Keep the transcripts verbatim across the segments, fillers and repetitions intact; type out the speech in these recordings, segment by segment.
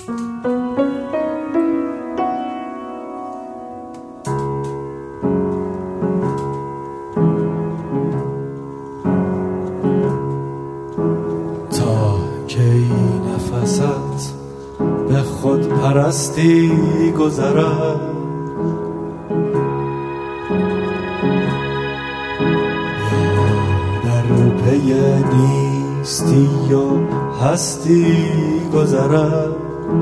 نفست به خود پرستی گذرد، یا در پی نیستی و هستی گذرد.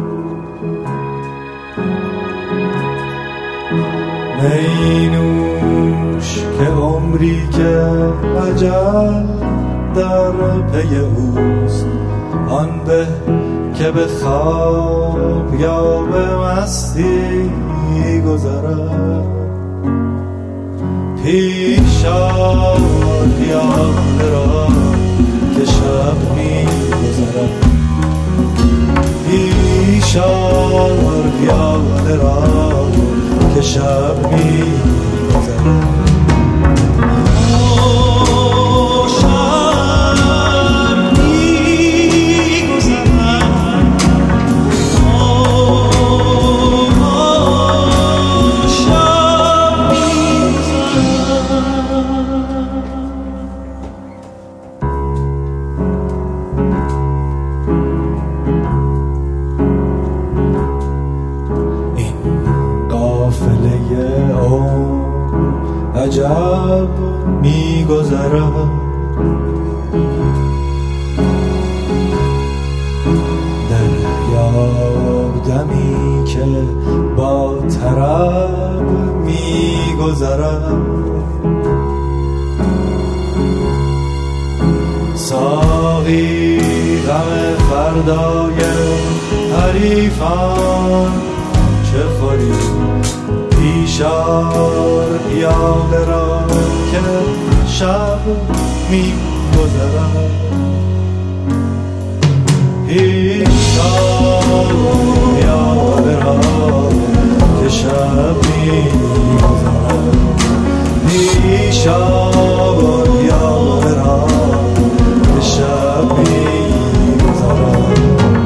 می نوش که عمری که اجل در پی اوست، آن به که به خواب یا به مستی گذرد. پیش آر یاد را که شب می گذرد، پیش آر یاد را که شب می گذرد. عجب می گذرد، دریاب دمی که با طرب می گذرد. ساقی غم فردای حریفان چه خوری، پیشار یاد را که شب می گذرد. پیشار یاد را که شب می گذرد، پیشار یاد را که شب می گذرد.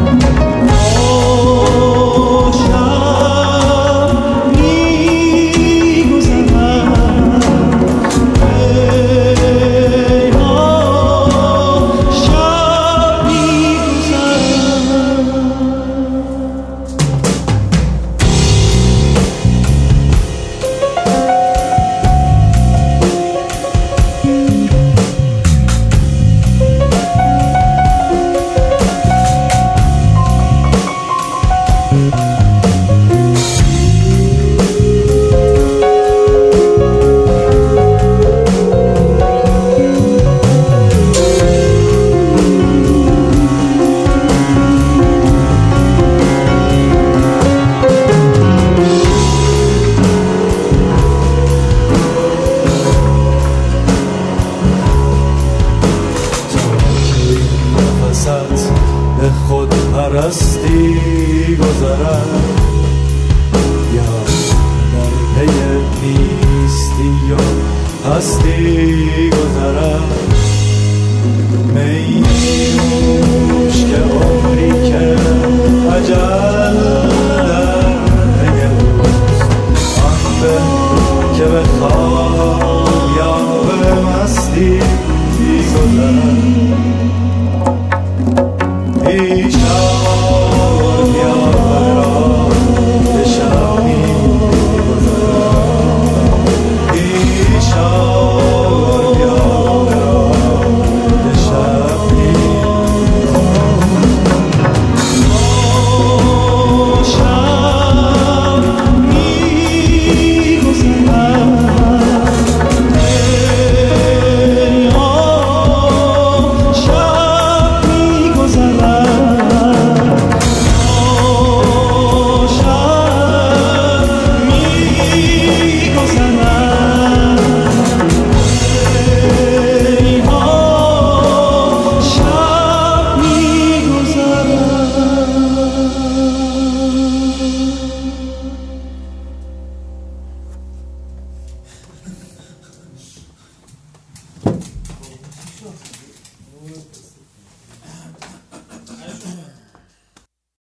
به خود پرستی گذرد، یا در پی نیستی و هستی گذرد. می نوش که عمری که